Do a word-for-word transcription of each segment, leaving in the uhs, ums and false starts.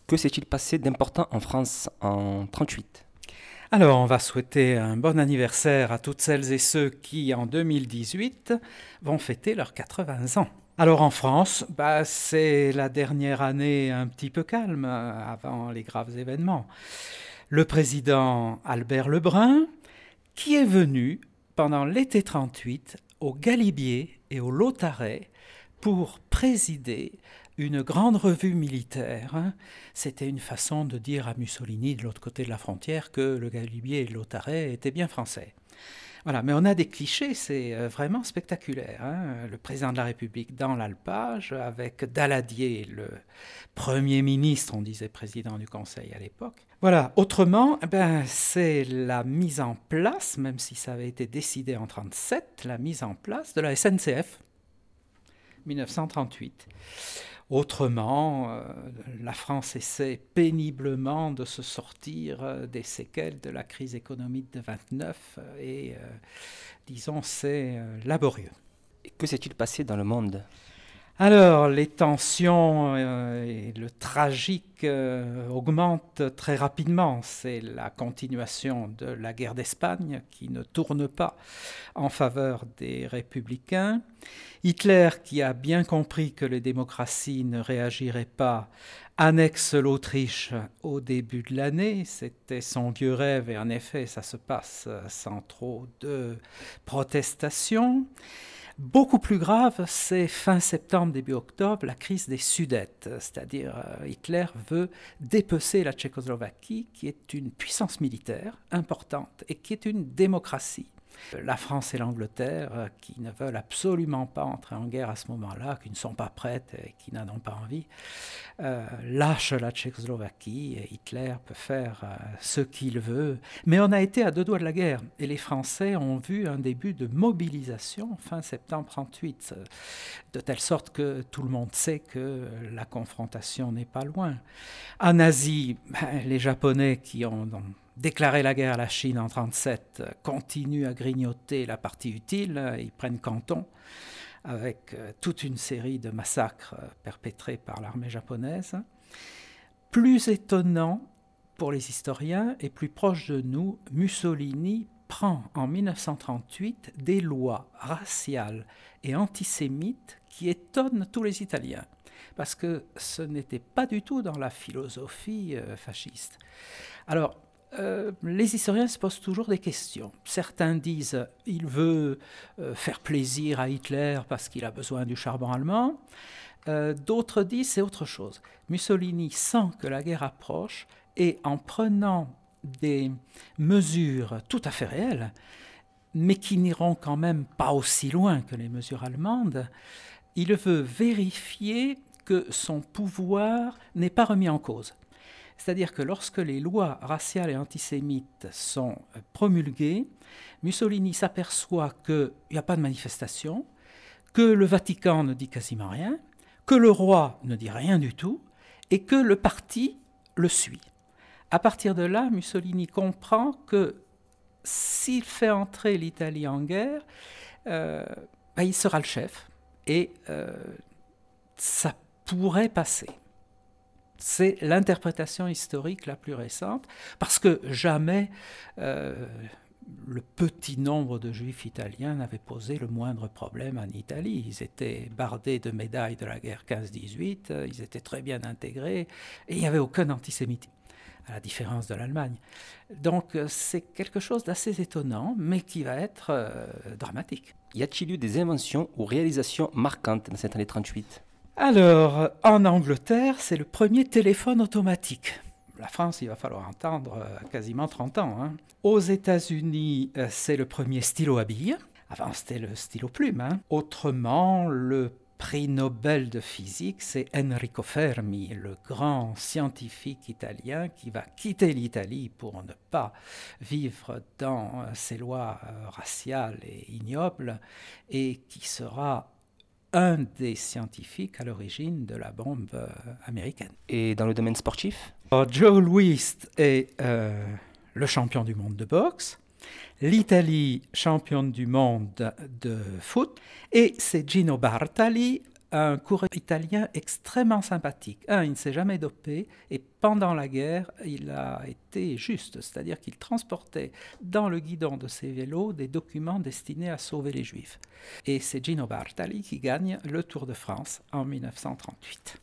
Que s'est-il passé d'important en France en trente-huit? Alors, on va souhaiter un bon anniversaire à toutes celles et ceux qui, en deux mille dix-huit, vont fêter leurs quatre-vingts ans. Alors en France, bah, c'est la dernière année un petit peu calme avant les graves événements. Le président Albert Lebrun, qui est venu pendant l'été trente-huit au Galibier et au Lautaret pour présider une grande revue militaire. C'était une façon de dire à Mussolini, de l'autre côté de la frontière, que le Galibier et le Lautaret étaient bien français. Voilà, mais on a des clichés, c'est vraiment spectaculaire. Hein. Le président de la République dans l'alpage, avec Daladier, le Premier ministre, on disait président du Conseil à l'époque. Voilà, autrement, ben, c'est la mise en place, même si ça avait été décidé en trente-sept, la mise en place de la S N C F, dix-neuf cent trente-huit. Autrement, euh, la France essaie péniblement de se sortir euh, des séquelles de la crise économique de vingt-neuf et, euh, disons, c'est euh, laborieux. Et que s'est-il passé dans le monde? Alors, les tensions euh, et le tragique euh, augmentent très rapidement. C'est la continuation de la guerre d'Espagne qui ne tourne pas en faveur des républicains. Hitler, qui a bien compris que les démocraties ne réagiraient pas, annexe l'Autriche au début de l'année. C'était son vieux rêve et en effet, ça se passe sans trop de protestations. Beaucoup plus grave, c'est fin septembre, début octobre, la crise des Sudètes, c'est-à-dire euh, Hitler veut dépecer la Tchécoslovaquie, qui est une puissance militaire importante et qui est une démocratie. La France et l'Angleterre, euh, qui ne veulent absolument pas entrer en guerre à ce moment-là, qui ne sont pas prêtes et qui n'en ont pas envie, euh, lâchent la Tchécoslovaquie et Hitler peut faire euh, ce qu'il veut. Mais on a été à deux doigts de la guerre et les Français ont vu un début de mobilisation fin septembre trente-huit, de telle sorte que tout le monde sait que la confrontation n'est pas loin. En Asie, ben, les Japonais qui ont... ont déclarer la guerre à la Chine en trente-sept, continue à grignoter la partie utile, ils prennent Canton avec toute une série de massacres perpétrés par l'armée japonaise. Plus étonnant pour les historiens et plus proche de nous, Mussolini prend en dix-neuf cent trente-huit des lois raciales et antisémites qui étonnent tous les Italiens, parce que ce n'était pas du tout dans la philosophie fasciste. Alors, Euh, les historiens se posent toujours des questions. Certains disent qu'il veut euh, faire plaisir à Hitler parce qu'il a besoin du charbon allemand. Euh, d'autres disent c'est autre chose. Mussolini sent que la guerre approche et en prenant des mesures tout à fait réelles, mais qui n'iront quand même pas aussi loin que les mesures allemandes, il veut vérifier que son pouvoir n'est pas remis en cause. C'est-à-dire que lorsque les lois raciales et antisémites sont promulguées, Mussolini s'aperçoit qu'il n'y a pas de manifestation, que le Vatican ne dit quasiment rien, que le roi ne dit rien du tout, et que le parti le suit. À partir de là, Mussolini comprend que s'il fait entrer l'Italie en guerre, euh, ben, il sera le chef, et euh, ça pourrait passer. C'est l'interprétation historique la plus récente, parce que jamais euh, le petit nombre de juifs italiens n'avait posé le moindre problème en Italie. Ils étaient bardés de médailles de la guerre quinze dix-huit, ils étaient très bien intégrés, et il n'y avait aucun antisémitisme, à la différence de l'Allemagne. Donc c'est quelque chose d'assez étonnant, mais qui va être euh, dramatique. Y a-t-il eu des inventions ou réalisations marquantes dans cette année trente-huit? Alors, en Angleterre, c'est le premier téléphone automatique. La France, il va falloir attendre euh, quasiment trente ans. Hein. Aux États-Unis, euh, c'est le premier stylo à billes. Avant, c'était le stylo plume. Hein. Autrement, le prix Nobel de physique, c'est Enrico Fermi, le grand scientifique italien qui va quitter l'Italie pour ne pas vivre dans euh, ces lois euh, raciales et ignobles et qui sera un des scientifiques à l'origine de la bombe euh, américaine. Et dans le domaine sportif? Alors, Joe Louis est euh, le champion du monde de boxe, l'Italie championne du monde de foot, et c'est Gino Bartali, un coureur italien extrêmement sympathique. Un, il ne s'est jamais dopé, et pendant la guerre, il a été juste, c'est-à-dire qu'il transportait dans le guidon de ses vélos des documents destinés à sauver les Juifs. Et c'est Gino Bartali qui gagne le Tour de France en dix-neuf cent trente-huit.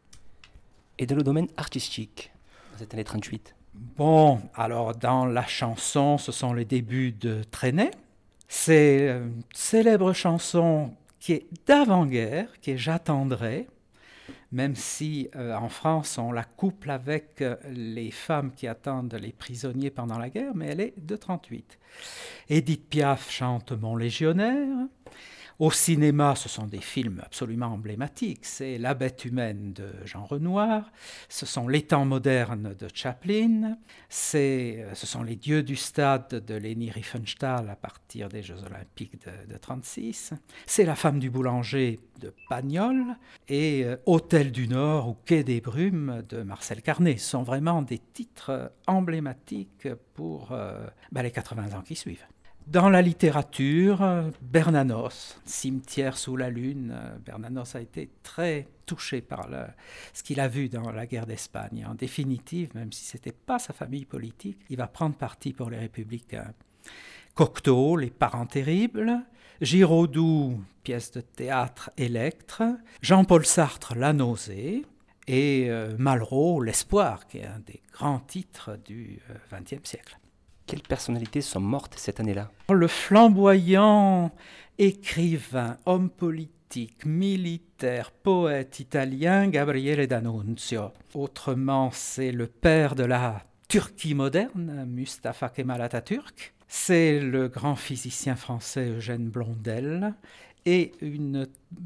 Et dans le domaine artistique, dans cette année trente-huit? Bon, alors dans la chanson, ce sont les débuts de Trenet. C'est une célèbre chanson qui est d'avant-guerre, qui est J'attendrai, même si euh, en France on la couple avec euh, les femmes qui attendent les prisonniers pendant la guerre, mais elle est de trente-huit. Édith Piaf chante Mon légionnaire. Au cinéma, ce sont des films absolument emblématiques. C'est La bête humaine de Jean Renoir, ce sont Les temps modernes de Chaplin, c'est, ce sont Les dieux du stade de Leni Riefenstahl à partir des Jeux olympiques de mille neuf cent trente-six, c'est La femme du boulanger de Pagnol et euh, Hôtel du Nord ou Quai des Brumes de Marcel Carné. Ce sont vraiment des titres emblématiques pour euh, ben, les quatre-vingts ans qui suivent. Dans la littérature, Bernanos, Cimetière sous la lune. Bernanos a été très touché par le, ce qu'il a vu dans la guerre d'Espagne. En définitive, même si ce n'était pas sa famille politique, il va prendre parti pour les républicains. Cocteau, Les parents terribles. Giraudoux, pièce de théâtre Électre. Jean-Paul Sartre, La nausée. Et euh, Malraux, L'espoir, qui est un des grands titres du vingtième siècle. Quelles personnalités sont mortes cette année-là? Le flamboyant écrivain, homme politique, militaire, poète italien Gabriele D'Annunzio. Autrement, c'est le père de la Turquie moderne, Mustafa Kemal Atatürk. C'est le grand physicien français Eugène Blondel. Et une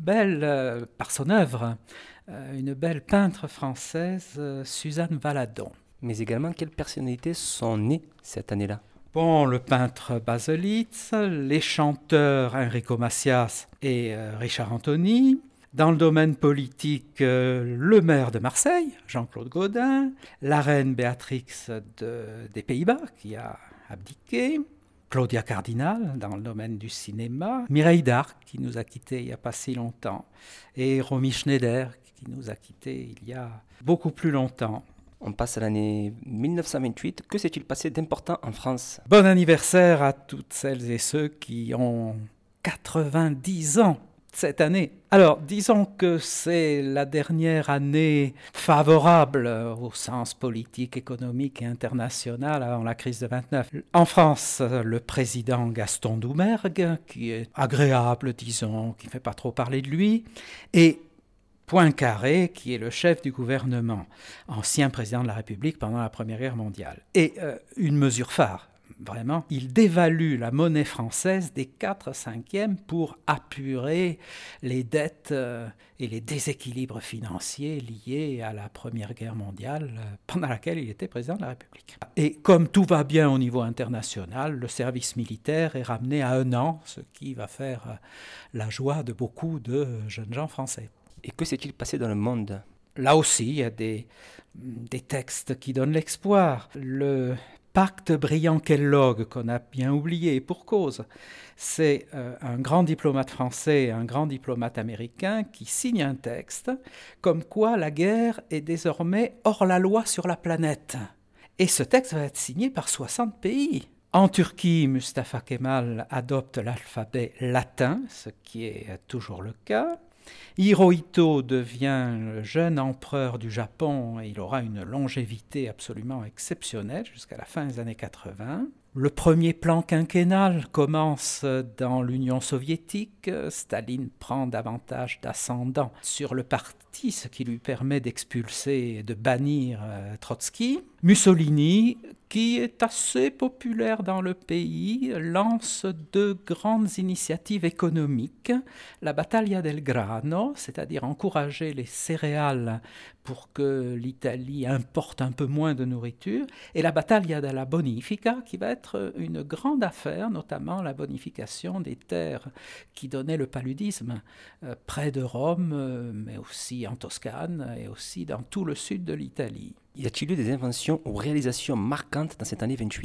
belle, par son œuvre, une belle peintre française, Suzanne Valadon. Mais également, quelles personnalités sont nées cette année-là? Bon, le peintre Baselitz, les chanteurs Enrico Macias et euh, Richard Anthony. Dans le domaine politique, euh, le maire de Marseille, Jean-Claude Gaudin. La reine Béatrix de, des Pays-Bas, qui a abdiqué. Claudia Cardinal, dans le domaine du cinéma. Mireille d'Arc, qui nous a quittés il n'y a pas si longtemps. Et Romy Schneider, qui nous a quittés il y a beaucoup plus longtemps. On passe à l'année mille neuf cent vingt-huit. Que s'est-il passé d'important en France? Bon anniversaire à toutes celles et ceux qui ont quatre-vingt-dix ans cette année. Alors, disons que c'est la dernière année favorable au sens politique, économique et international avant la crise de vingt-neuf. En France, le président Gaston Doumergue, qui est agréable, disons, qui ne fait pas trop parler de lui, et Poincaré, qui est le chef du gouvernement, ancien président de la République pendant la Première Guerre mondiale. Et euh, une mesure phare, vraiment, il dévalue la monnaie française des quatre cinquièmes pour apurer les dettes euh, et les déséquilibres financiers liés à la Première Guerre mondiale, euh, pendant laquelle il était président de la République. Et comme tout va bien au niveau international, le service militaire est ramené à un an, ce qui va faire euh, la joie de beaucoup de jeunes gens français. Et que s'est-il passé dans le monde? Là aussi, il y a des, des textes qui donnent l'espoir. Le pacte Briand-Kellogg, qu'on a bien oublié, pour cause, c'est euh, un grand diplomate français et un grand diplomate américain qui signent un texte comme quoi la guerre est désormais hors la loi sur la planète. Et ce texte va être signé par soixante pays. En Turquie, Mustafa Kemal adopte l'alphabet latin, ce qui est toujours le cas. Hirohito devient le jeune empereur du Japon et il aura une longévité absolument exceptionnelle jusqu'à la fin des années quatre-vingts. Le premier plan quinquennal commence dans l'Union soviétique. Staline prend davantage d'ascendant sur le parti, ce qui lui permet d'expulser et de bannir Trotsky. Mussolini, qui est assez populaire dans le pays, lance deux grandes initiatives économiques. La Battaglia del Grano, c'est-à-dire encourager les céréales pour que l'Italie importe un peu moins de nourriture, et la Battaglia della Bonifica, qui va être une grande affaire, notamment la bonification des terres qui donnaient le paludisme euh, près de Rome, euh, mais aussi en Toscane et aussi dans tout le sud de l'Italie. Y a-t-il eu des inventions ou réalisations marquantes dans cette année vingt-huit?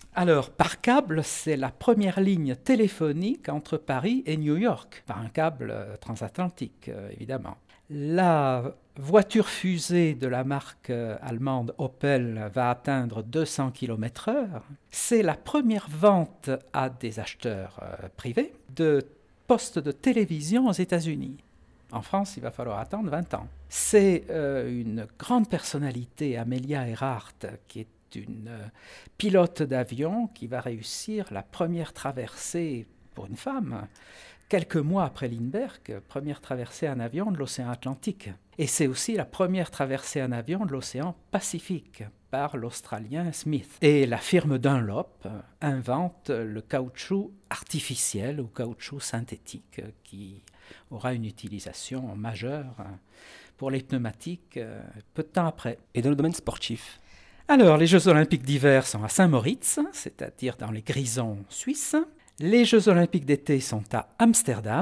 Alors, par câble, c'est la première ligne téléphonique entre Paris et New York, par un câble euh, transatlantique, euh, évidemment. La voiture fusée de la marque euh, allemande Opel va atteindre deux cents kilomètres heure. C'est la première vente à des acheteurs euh, privés de postes de télévision aux États-Unis. En France, il va falloir attendre vingt ans. C'est euh, une grande personnalité, Amelia Earhart, qui est une euh, pilote d'avion qui va réussir la première traversée pour une femme, quelques mois après Lindbergh, première traversée en avion de l'océan Atlantique. Et c'est aussi la première traversée en avion de l'océan Pacifique par l'Australien Smith. Et la firme Dunlop invente le caoutchouc artificiel ou caoutchouc synthétique qui aura une utilisation majeure pour les pneumatiques peu de temps après. Et dans le domaine sportif? Alors, les Jeux olympiques d'hiver sont à Saint-Moritz, c'est-à-dire dans les Grisons suisses. Les Jeux olympiques d'été sont à Amsterdam.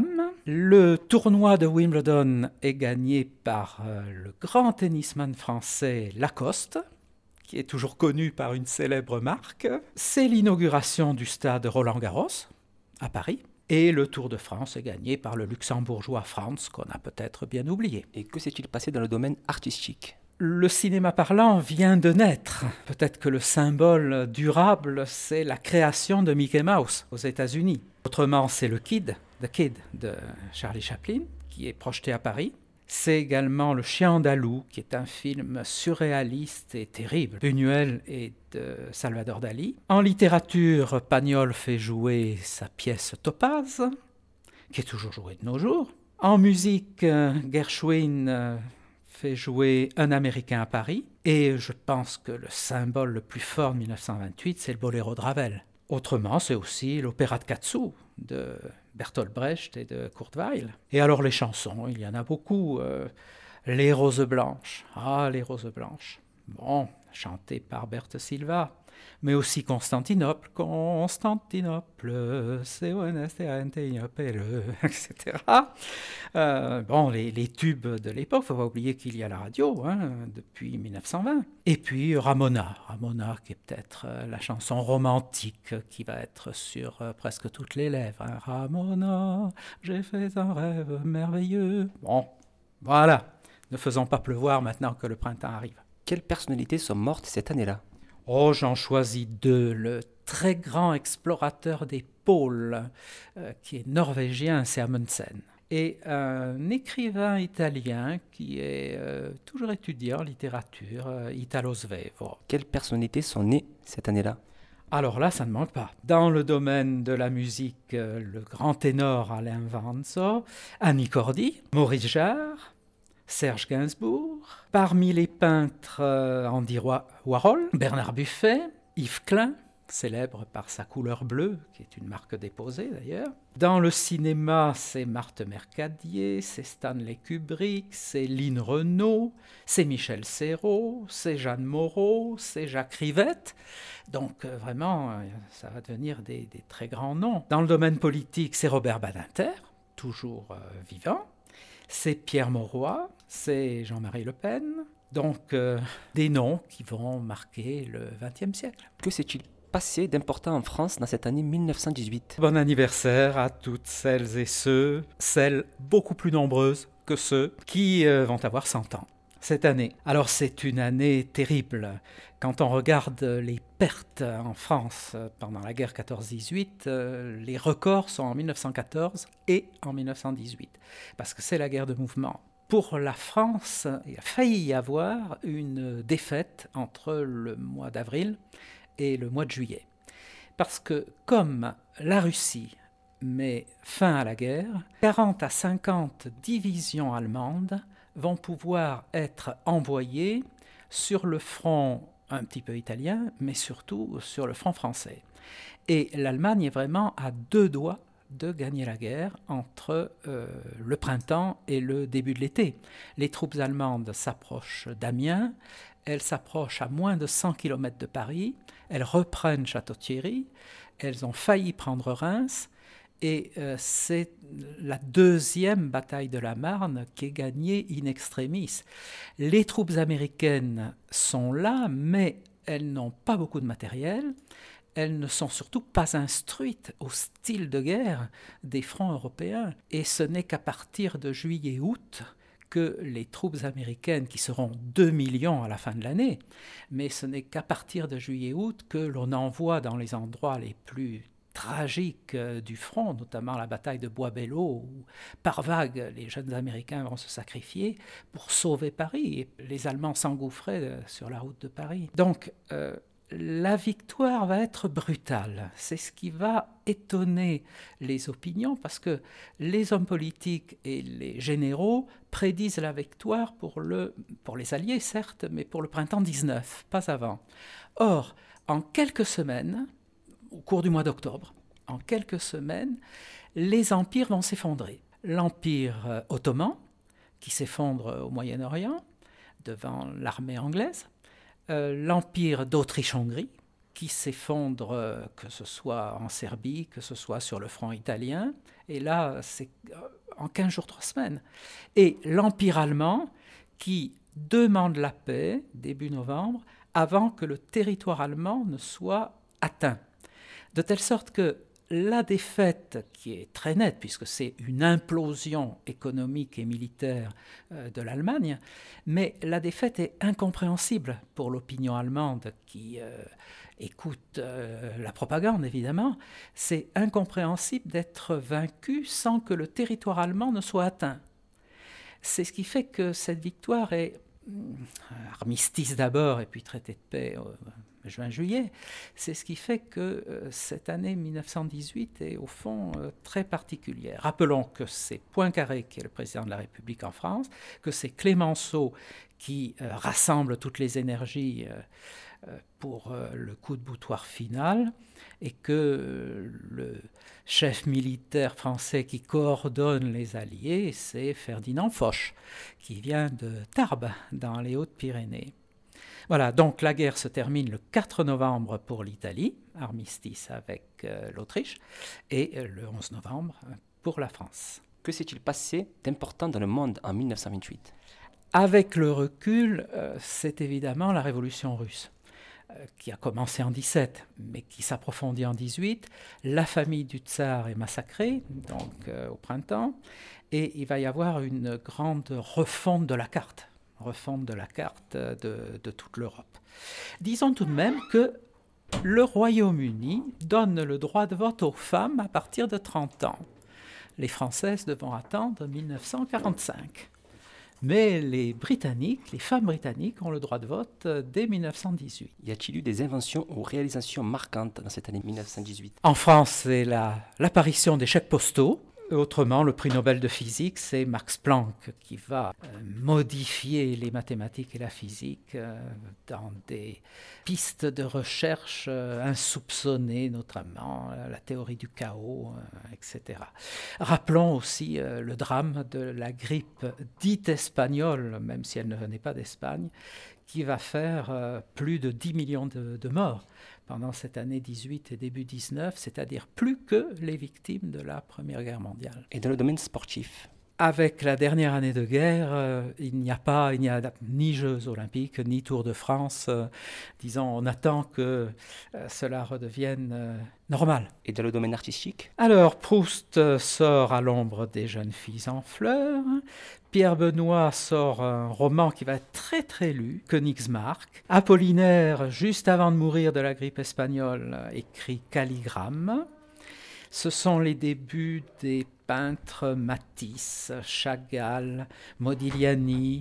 Le tournoi de Wimbledon est gagné par euh, le grand tennisman français Lacoste, qui est toujours connu par une célèbre marque. C'est l'inauguration du stade Roland-Garros, à Paris. Et le Tour de France est gagné par le luxembourgeois Franz, qu'on a peut-être bien oublié. Et que s'est-il passé dans le domaine artistique? Le cinéma parlant vient de naître. Peut-être que le symbole durable, c'est la création de Mickey Mouse aux États-Unis. Autrement, c'est le Kid, The Kid de Charlie Chaplin, qui est projeté à Paris. C'est également Le Chien andalou, qui est un film surréaliste et terrible. Buñuel et de Salvador Dali. En littérature, Pagnol fait jouer sa pièce Topaz, qui est toujours jouée de nos jours. En musique, Gershwin fait jouer Un Américain à Paris. Et je pense que le symbole le plus fort de dix-neuf cent vingt-huit, c'est le boléro de Ravel. Autrement, c'est aussi l'opéra de Katsu de Bertolt Brecht et de Kurt Weill. Et alors les chansons, il y en a beaucoup. Euh, les roses blanches. Ah, les roses blanches. Bon, chantées par Berthe Silva. Mais aussi Constantinople, Constantinople, c'est et cetera. Euh, bon, les, les tubes de l'époque, il ne faut pas oublier qu'il y a la radio hein, depuis dix-neuf cent vingt. Et puis Ramona, Ramona qui est peut-être euh, la chanson romantique qui va être sur euh, presque toutes les lèvres. Hein. Ramona, j'ai fait un rêve merveilleux. Bon, voilà, ne faisons pas pleuvoir maintenant que le printemps arrive. Quelles personnalités sont mortes cette année-là? Oh, j'en choisis deux. Le très grand explorateur des pôles, euh, qui est norvégien, c'est Amundsen. Et un écrivain italien qui est euh, toujours étudié en littérature, euh, Italo Svevo. Quelles personnalités sont nées cette année-là? Alors là, ça ne manque pas. Dans le domaine de la musique, euh, le grand ténor Alain Vanzo, Annie Cordy, Maurice Jarre, Serge Gainsbourg. Parmi les peintres, euh, Andy Warhol, Bernard Buffet, Yves Klein, célèbre par sa couleur bleue, qui est une marque déposée d'ailleurs. Dans le cinéma, c'est Marthe Mercadier, c'est Stanley Kubrick, c'est Lynn Renaud, c'est Michel Serrault, c'est Jeanne Moreau, c'est Jacques Rivette. Donc euh, vraiment, euh, ça va devenir des, des très grands noms. Dans le domaine politique, c'est Robert Badinter, toujours euh, vivant. C'est Pierre Mauroy, c'est Jean-Marie Le Pen. Donc, euh, des noms qui vont marquer le vingtième siècle. Que s'est-il passé d'important en France dans cette année dix-neuf cent dix-huit? Bon anniversaire à toutes celles et ceux, celles beaucoup plus nombreuses que ceux qui euh, vont avoir cent ans cette année. Alors, c'est une année terrible. Quand on regarde les pertes en France pendant la guerre quatorze dix-huit, euh, les records sont en dix-neuf cent quatorze et en dix-neuf cent dix-huit, parce que c'est la guerre de mouvement. Pour la France, il a failli y avoir une défaite entre le mois d'avril et le mois de juillet. Parce que comme la Russie met fin à la guerre, quarante à cinquante divisions allemandes vont pouvoir être envoyées sur le front un petit peu italien, mais surtout sur le front français. Et l'Allemagne est vraiment à deux doigts de gagner la guerre entre euh, le printemps et le début de l'été. Les troupes allemandes s'approchent d'Amiens, elles s'approchent à moins de cent kilomètres de Paris, elles reprennent Château-Thierry, elles ont failli prendre Reims, et euh, c'est la deuxième bataille de la Marne qui est gagnée in extremis. Les troupes américaines sont là, mais elles n'ont pas beaucoup de matériel. elles ne sont surtout pas instruites au style de guerre des fronts européens. Et ce n'est qu'à partir de juillet-août que les troupes américaines, qui seront deux millions à la fin de l'année, mais ce n'est qu'à partir de juillet-août que l'on envoie dans les endroits les plus tragiques du front, notamment la bataille de Bois-Belleau, où par vagues les jeunes Américains vont se sacrifier pour sauver Paris. Et les Allemands s'engouffraient sur la route de Paris. Donc, euh, la victoire va être brutale. C'est ce qui va étonner les opinions, parce que les hommes politiques et les généraux prédisent la victoire pour, le, pour les Alliés, certes, mais pour le printemps dix-neuf, pas avant. Or, en quelques semaines, au cours du mois d'octobre, en quelques semaines, les empires vont s'effondrer. L'empire euh, ottoman, qui s'effondre au Moyen-Orient, devant l'armée anglaise, Euh, l'empire d'Autriche-Hongrie, qui s'effondre, euh, que ce soit en Serbie, que ce soit sur le front italien, et là, c'est euh, en quinze jours, trois semaines. Et l'empire allemand, qui demande la paix, début novembre, avant que le territoire allemand ne soit atteint. De telle sorte que la défaite, qui est très nette, puisque c'est une implosion économique et militaire euh, de l'Allemagne, mais la défaite est incompréhensible pour l'opinion allemande qui euh, écoute euh, la propagande, évidemment. C'est incompréhensible d'être vaincu sans que le territoire allemand ne soit atteint. C'est ce qui fait que cette victoire est armistice d'abord et puis traité de paix euh, juin-juillet, c'est ce qui fait que euh, cette année mille neuf cent dix-huit est au fond euh, très particulière. Rappelons que c'est Poincaré qui est le président de la République en France, que c'est Clémenceau qui euh, rassemble toutes les énergies euh, euh, pour euh, le coup de boutoir final, et que euh, le chef militaire français qui coordonne les Alliés, c'est Ferdinand Foch, qui vient de Tarbes, dans les Hautes-Pyrénées. Voilà, donc la guerre se termine le quatre novembre pour l'Italie, armistice avec euh, l'Autriche, et euh, le onze novembre pour la France. Que s'est-il passé d'important dans le monde en mille neuf cent vingt-huit ? Avec le recul, euh, c'est évidemment la révolution russe, euh, qui a commencé en dix-sept, mais qui s'approfondit en dix-huit. La famille du tsar est massacrée, donc euh, au printemps, et il va y avoir une grande refonte de la carte. refonte de la carte de, de toute l'Europe. Disons tout de même que le Royaume-Uni donne le droit de vote aux femmes à partir de trente ans. Les Françaises devront attendre mille neuf cent quarante-cinq. Mais les Britanniques, les femmes britanniques ont le droit de vote dès mille neuf cent dix-huit. Y a-t-il eu des inventions ou réalisations marquantes dans cette année mille neuf cent dix-huit ? En France, c'est la, l'apparition des chèques postaux. Autrement, le prix Nobel de physique, c'est Max Planck qui va euh, modifier les mathématiques et la physique euh, dans des pistes de recherche euh, insoupçonnées, notamment euh, la théorie du chaos, euh, et cetera. Rappelons aussi euh, le drame de la grippe dite espagnole, même si elle ne venait pas d'Espagne, qui va faire euh, plus de dix millions de, de morts pendant cette année dix-huit et début dix-neuf, c'est-à-dire plus que les victimes de la Première Guerre mondiale. Et dans le domaine sportif ? Avec la dernière année de guerre, euh, il n'y a pas, il n'y a ni Jeux olympiques, ni Tour de France. Euh, disons, on attend que euh, cela redevienne euh, normal. Et dans le domaine artistique ? Alors, Proust euh, sort à l'ombre des jeunes filles en fleurs. Pierre Benoît sort un roman qui va être très très lu, Königsmarck. Apollinaire, juste avant de mourir de la grippe espagnole, écrit Calligramme. Ce sont les débuts des peintres Matisse, Chagall, Modigliani.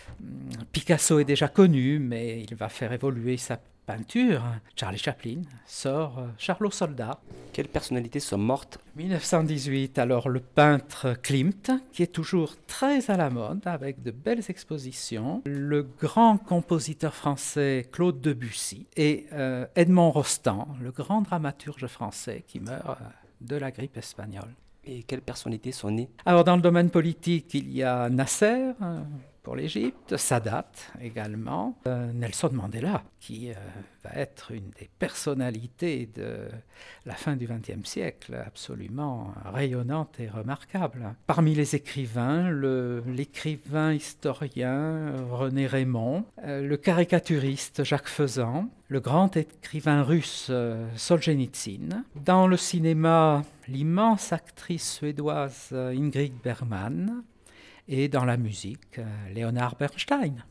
Picasso est déjà connu, mais il va faire évoluer sa peinture. Charlie Chaplin sort Charlot Soldat. Quelles personnalités sont mortes ? mille neuf cent dix-huit, alors le peintre Klimt, qui est toujours très à la mode, avec de belles expositions. Le grand compositeur français Claude Debussy et euh, Edmond Rostand, le grand dramaturge français qui meurt euh, de la grippe espagnole. Et quelles personnalités sont nées ? Alors dans le domaine politique, il y a Nasser, pour l'Égypte, Sadat également, euh, Nelson Mandela, qui euh, va être une des personnalités de la fin du vingtième siècle, absolument rayonnante et remarquable. Parmi les écrivains, le, l'écrivain historien René Raymond, euh, le caricaturiste Jacques Faisan, le grand écrivain russe euh, Solzhenitsyn. Dans le cinéma, l'immense actrice suédoise Ingrid Bergman, et dans la musique, Leonard Bernstein.